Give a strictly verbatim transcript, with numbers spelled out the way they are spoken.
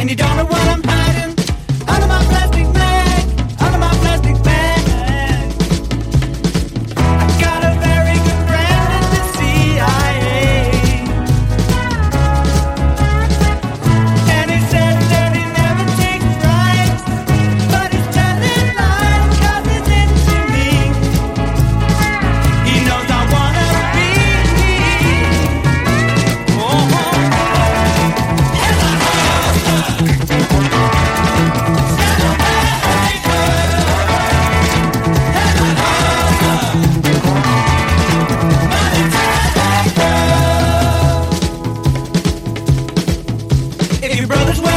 and you don't know what I'm hiding under my plastic bag, under my plastic bag. I got a very good friend in the C I A, and he says that he never takes bribes, but he's telling lies 'cause he's into me. He knows I wanna be oh, and I if your brother's well